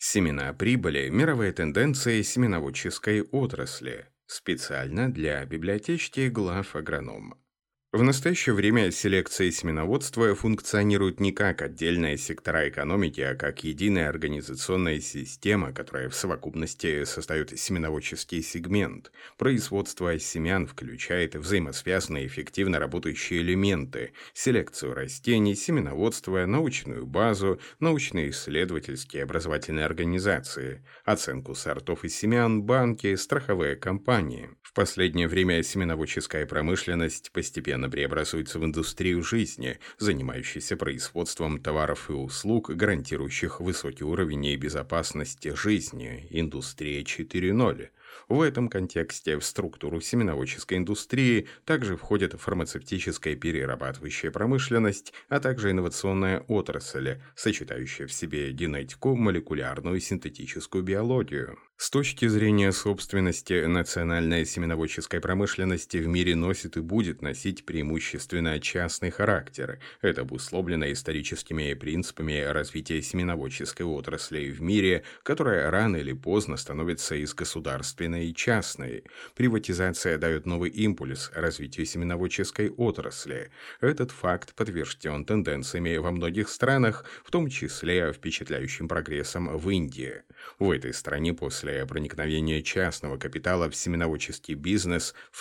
Семена прибыли – мировые тенденции семеноводческой отрасли. Специально для библиотечки глав агронома. В настоящее время селекция и семеноводство функционируют не как отдельные сектора экономики, а как единая организационная система, которая в совокупности создает семеноводческий сегмент. Производство семян включает взаимосвязанные эффективно работающие элементы: селекцию растений, семеноводство, научную базу, научно-исследовательские и образовательные организации, оценку сортов и семян, банки, страховые компании. В последнее время семеноводческая промышленность постепенно преобразуется в индустрию жизни, занимающуюся производством товаров и услуг, гарантирующих высокий уровень и безопасность жизни. Индустрия 4.0. В этом контексте в структуру семеноводческой индустрии также входит фармацевтическая перерабатывающая промышленность, а также инновационная отрасль, сочетающая в себе генетику, молекулярную и синтетическую биологию. С точки зрения собственности, национальная семеноводческая промышленность в мире носит и будет носить преимущественно частный характер. Это обусловлено историческими принципами развития семеноводческой отрасли в мире, которая рано или поздно становится из государственной и частной. Приватизация дает новый импульс развитию семеноводческой отрасли. Этот факт подтвержден тенденциями во многих странах, в том числе впечатляющим прогрессом в Индии. В этой стране после проникновения частного капитала в семеноводческий бизнес в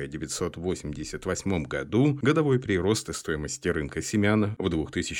1988 году годовой прирост стоимости рынка семян в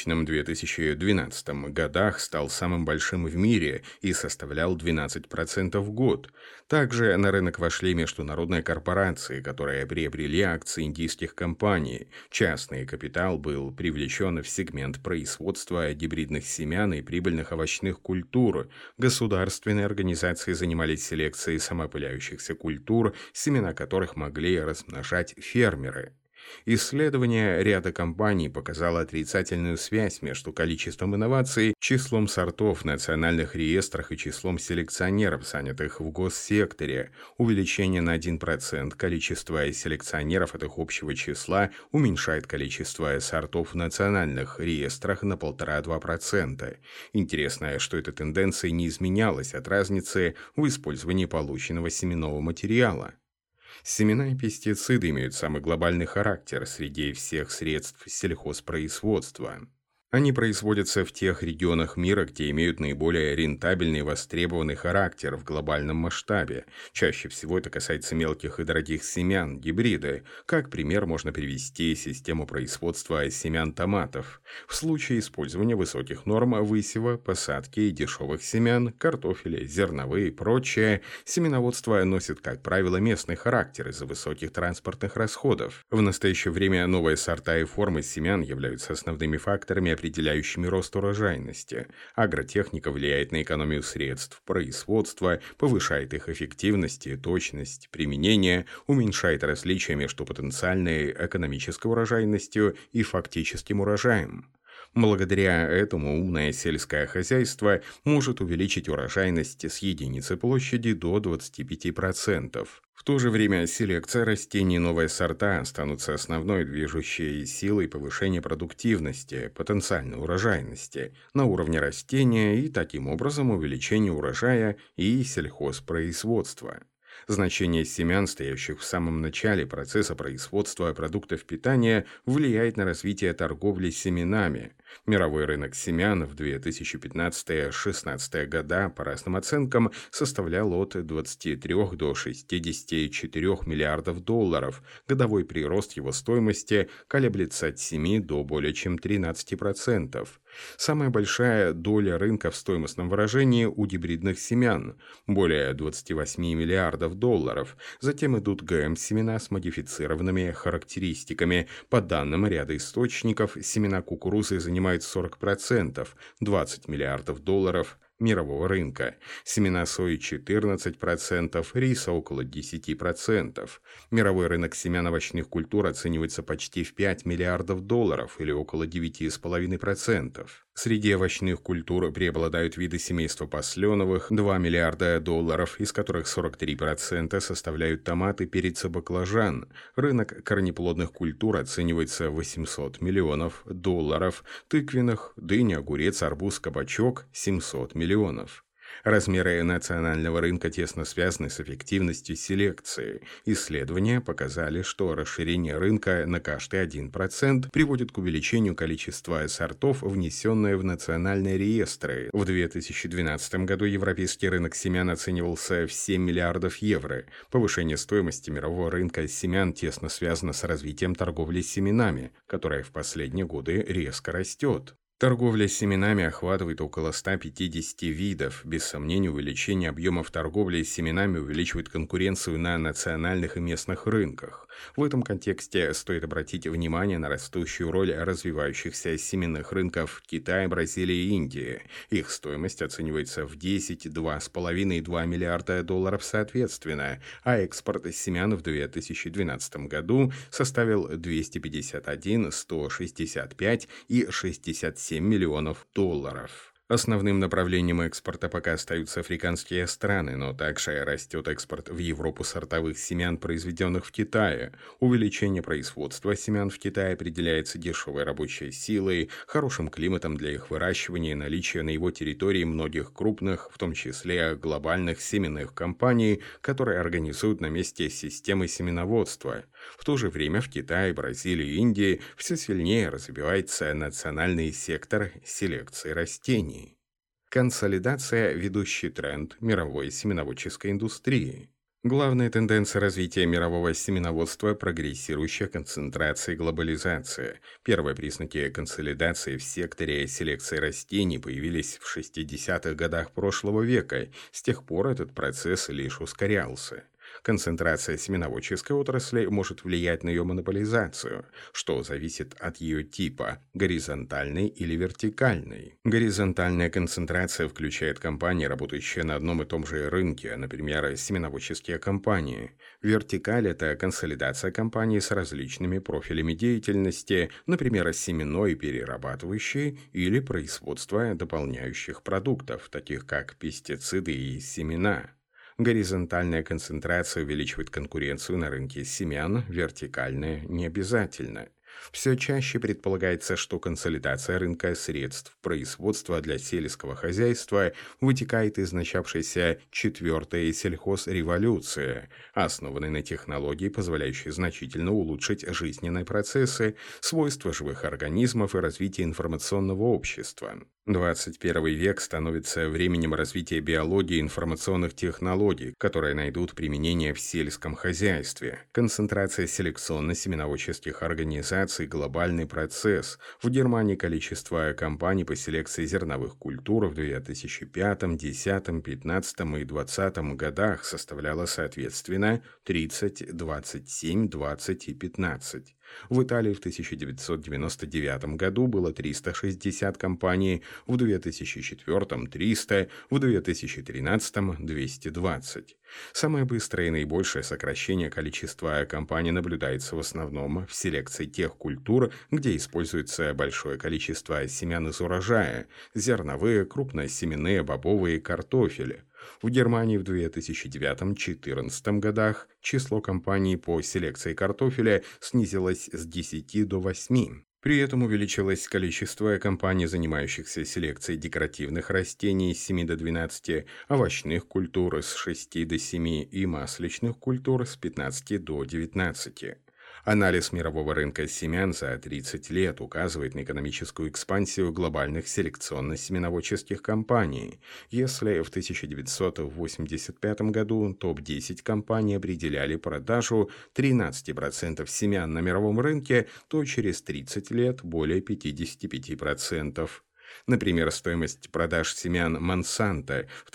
2000-2012 годах стал самым большим в мире и составлял 12% в год. Также на рынок вошли международные корпорации, которые приобрели акции индийских компаний. Частный капитал был привлечен в сегмент производства гибридных семян и прибыльных овощных культур. Государственные организации занимались селекцией самоопыляющихся культур, семена которых могли размножать фермеры. Исследование ряда компаний показало отрицательную связь между количеством инноваций, числом сортов в национальных реестрах и числом селекционеров, занятых в госсекторе. Увеличение на 1% количества селекционеров от их общего числа уменьшает количество сортов в национальных реестрах на 1,5–2%. Интересно, что эта тенденция не изменялась от разницы в использовании полученного семенного материала. Семена и пестициды имеют самый глобальный характер среди всех средств сельхозпроизводства. Они производятся в тех регионах мира, где имеют наиболее рентабельный и востребованный характер в глобальном масштабе. Чаще всего это касается мелких и дорогих семян, гибриды. Как пример можно привести систему производства семян томатов. В случае использования высоких норм высева, посадки и дешевых семян, картофеля, зерновые и прочее, семеноводство носит, как правило, местный характер из-за высоких транспортных расходов. В настоящее время новые сорта и формы семян являются основными факторами, определяющими рост урожайности. Агротехника влияет на экономию средств производства, повышает их эффективность и точность применения, уменьшает различия между потенциальной экономической урожайностью и фактическим урожаем. Благодаря этому умное сельское хозяйство может увеличить урожайность с единицы площади до 25%. В то же время селекция растений и новые сорта останутся основной движущей силой повышения продуктивности, потенциальной урожайности на уровне растения и таким образом увеличения урожая и сельхозпроизводства. Значение семян, стоящих в самом начале процесса производства продуктов питания, влияет на развитие торговли семенами. Мировой рынок семян в 2015-2016 года, по разным оценкам, составлял от 23 до 64 миллиардов долларов. Годовой прирост его стоимости колеблется от 7 до более чем 13%. Самая большая доля рынка в стоимостном выражении у гибридных семян – более 28 миллиардов долларов. Затем идут ГМ-семена с модифицированными характеристиками. По данным ряда источников, семена кукурузы занимают 40%, 20 миллиардов долларов мирового рынка. Семена сои 14%, риса около 10%. Мировой рынок семян овощных культур оценивается почти в 5 миллиардов долларов или около 9,5%. Среди овощных культур преобладают виды семейства посленовых – 2 миллиарда долларов, из которых 43% составляют томаты, перец и баклажан. Рынок корнеплодных культур оценивается в 800 миллионов долларов, тыквенных – дыня, огурец, арбуз, кабачок – 700 миллионов. Размеры национального рынка тесно связаны с эффективностью селекции. Исследования показали, что расширение рынка на каждый 1% приводит к увеличению количества сортов, внесенные в национальные реестры. В 2012 году европейский рынок семян оценивался в 7 миллиардов евро. Повышение стоимости мирового рынка семян тесно связано с развитием торговли семенами, которая в последние годы резко растет. Торговля семенами охватывает около 150 видов. Без сомнения, увеличение объемов торговли семенами увеличивает конкуренцию на национальных и местных рынках. В этом контексте стоит обратить внимание на растущую роль развивающихся семенных рынков Китая, Бразилии и Индии. Их стоимость оценивается в 10, 2,5 и 2 миллиарда долларов соответственно, а экспорт семян в 2012 году составил 251, 165 и 67 миллионов долларов. Основным направлением экспорта пока остаются африканские страны, но также растет экспорт в Европу сортовых семян, произведенных в Китае. Увеличение производства семян в Китае определяется дешевой рабочей силой, хорошим климатом для их выращивания и наличием на его территории многих крупных, в том числе глобальных семенных компаний, которые организуют на месте системы семеноводства. В то же время в Китае, Бразилии и Индии все сильнее развивается национальный сектор селекции растений. Консолидация – ведущий тренд мировой семеноводческой индустрии. Главная тенденция развития мирового семеноводства – прогрессирующая концентрация и глобализация. Первые признаки консолидации в секторе селекции растений появились в 60-х годах прошлого века. С тех пор этот процесс лишь ускорялся. Концентрация семеноводческой отрасли может влиять на ее монополизацию, что зависит от ее типа – горизонтальной или вертикальной. Горизонтальная концентрация включает компании, работающие на одном и том же рынке, например, семеноводческие компании. Вертикаль – это консолидация компаний с различными профилями деятельности, например, семенной, перерабатывающей или производство дополняющих продуктов, таких как пестициды и семена. Горизонтальная концентрация увеличивает конкуренцию на рынке семян, вертикальная – не обязательно. Все чаще предполагается, что консолидация рынка средств производства для сельского хозяйства вытекает из начавшейся четвертой сельхозреволюции, основанной на технологии, позволяющей значительно улучшить жизненные процессы, свойства живых организмов и развитие информационного общества. 21 век становится временем развития биологии и информационных технологий, которые найдут применение в сельском хозяйстве. Концентрация селекционно-семеноводческих организаций – глобальный процесс. В Германии количество компаний по селекции зерновых культур в 2005, 2010, 2015 и 2020 годах составляло соответственно 30, 27, 20 и 15. В Италии в 1999 году было 360 компаний, в 2004 – 300, в 2013 – 220. Самое быстрое и наибольшее сокращение количества компаний наблюдается в основном в селекции тех культур, где используется большое количество семян из урожая – зерновые, крупносеменные, бобовые, картофель. В Германии в 2009-2014 годах число компаний по селекции картофеля снизилось с 10 до 8. При этом увеличилось количество компаний, занимающихся селекцией декоративных растений с 7 до 12, овощных культур с 6 до 7 и масличных культур с 15 до 19. Анализ мирового рынка семян за 30 лет указывает на экономическую экспансию глобальных селекционно-семеноводческих компаний. Если в 1985 году топ-10 компаний определяли продажу 13% семян на мировом рынке, то через 30 лет более 55%. Например, стоимость продаж семян Monsanto в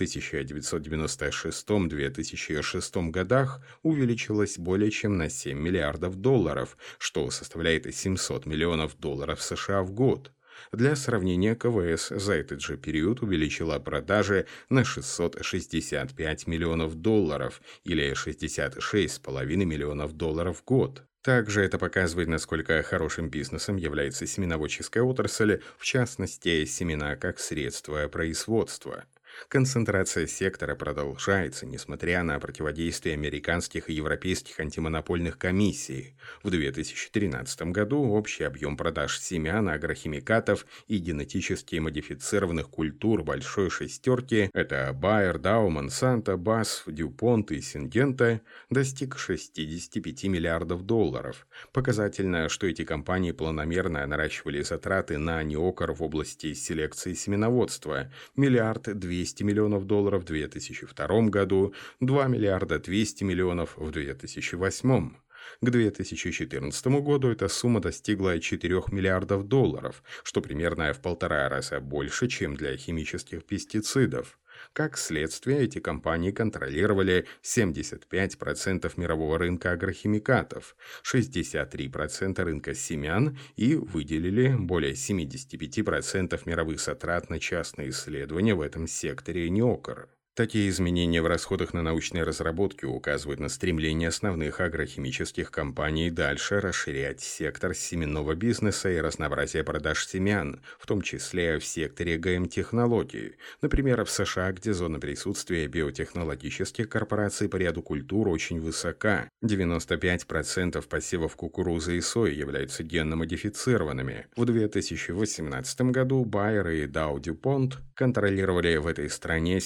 1996-2006 годах увеличилась более чем на 7 миллиардов долларов, что составляет 700 миллионов долларов США в год. Для сравнения, КВС за этот же период увеличила продажи на 665 миллионов долларов или 66,5 миллионов долларов в год. Также это показывает, насколько хорошим бизнесом является семеноводческая отрасль, в частности, семена как средство производства. Концентрация сектора продолжается, несмотря на противодействие американских и европейских антимонопольных комиссий. В 2013 году общий объем продаж семян, агрохимикатов и генетически модифицированных культур «Большой шестерки» — это Bayer, Dow, Monsanto, BASF, DuPont и Syngenta — достиг $65 миллиардов. Показательно, что эти компании планомерно наращивали затраты на неокр в области селекции семеноводства — $1 200 миллионов в 2002 году, $2 200 миллионов в 2008. К 2014 году эта сумма достигла $4 миллиардов, что примерно в 1,5 раза больше, чем для химических пестицидов. Как следствие, эти компании контролировали 75% мирового рынка агрохимикатов, 63% рынка семян и выделили более 75% мировых затрат на частные исследования в этом секторе неокр. Такие изменения в расходах на научные разработки указывают на стремление основных агрохимических компаний дальше расширять сектор семенного бизнеса и разнообразие продаж семян, в том числе в секторе ГМ-технологий. Например, в США, где зона присутствия биотехнологических корпораций по ряду культур очень высока. 95% посевов кукурузы и сои являются генно-модифицированными. В 2018 году Bayer и Dow DuPont контролировали в этой стране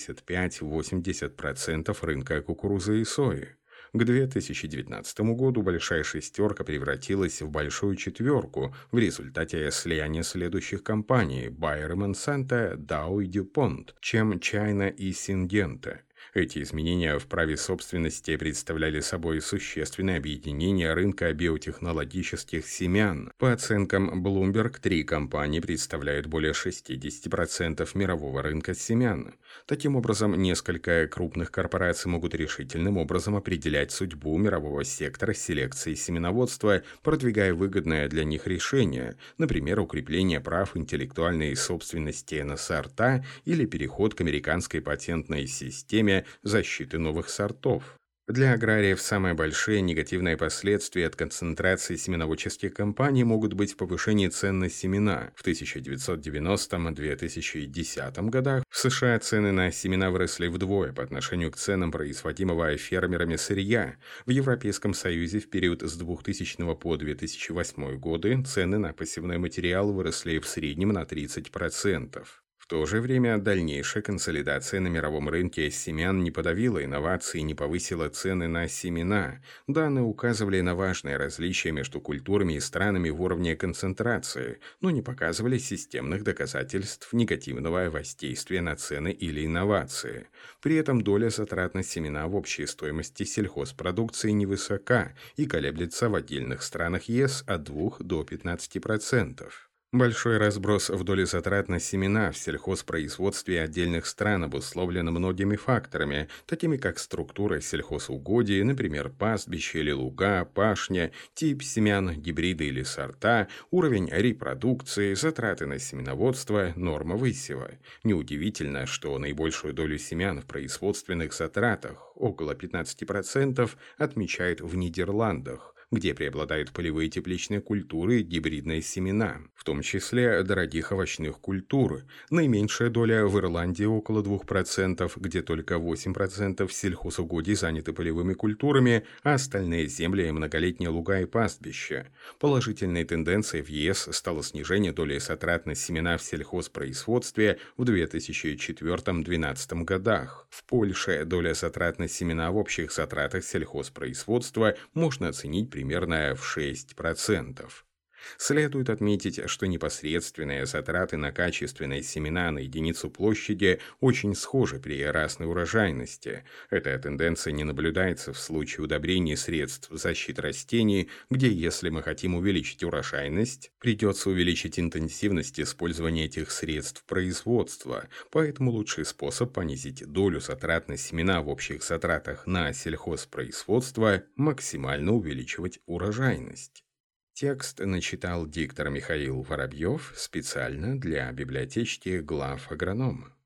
75–80% рынка кукурузы и сои. К 2019 году «Большая шестерка» превратилась в «Большую четверку» в результате слияния следующих компаний Bayer и Monsanto, Dow и DuPont, чем China и Syngenta. Эти изменения в праве собственности представляли собой существенное объединение рынка биотехнологических семян. По оценкам Bloomberg, 3 компании представляют более 60% мирового рынка семян. Таким образом, несколько крупных корпораций могут решительным образом определять судьбу мирового сектора селекции семеноводства, продвигая выгодное для них решение, например, укрепление прав интеллектуальной собственности на сорта или переход к американской патентной системе защиты новых сортов. Для аграриев самые большие негативные последствия от концентрации семеноводческих компаний могут быть в повышении цен на семена. В 1990-2010 годах в США цены на семена выросли вдвое по отношению к ценам производимого фермерами сырья. В Европейском Союзе в период с 2000 по 2008 годы цены на посевной материал выросли в среднем на 30%. В то же время дальнейшая консолидация на мировом рынке семян не подавила инновации и не повысила цены на семена. Данные указывали на важные различия между культурами и странами в уровне концентрации, но не показывали системных доказательств негативного воздействия на цены или инновации. При этом доля затрат на семена в общей стоимости сельхозпродукции невысока и колеблется в отдельных странах ЕС от 2 до 15%. Большой разброс в доле затрат на семена в сельхозпроизводстве отдельных стран обусловлен многими факторами, такими как структура сельхозугодий, например, пастбища или луга, пашня, тип семян, гибриды или сорта, уровень репродукции, затраты на семеноводство, норма высева. Неудивительно, что наибольшую долю семян в производственных затратах, около 15%, отмечают в Нидерландах, где преобладают полевые тепличные культуры и гибридные семена, в том числе дорогих овощных культур. Наименьшая доля в Ирландии около 2%, где только 8% сельхозугодий заняты полевыми культурами, а остальные земли – многолетние луга и пастбища. Положительной тенденцией в ЕС стало снижение доли затрат на семена в сельхозпроизводстве в 2004-2012 годах. В Польше доля затрат на семена в общих затратах сельхозпроизводства можно оценить примерно в 6%. Следует отметить, что непосредственные затраты на качественные семена на единицу площади очень схожи при разной урожайности. Эта тенденция не наблюдается в случае удобрений и средств защиты растений, где, если мы хотим увеличить урожайность, придется увеличить интенсивность использования этих средств производства, поэтому лучший способ понизить долю затрат на семена в общих затратах на сельхозпроизводство – максимально увеличивать урожайность. Текст начитал диктор Михаил Воробьев специально для библиотечки глав агронома.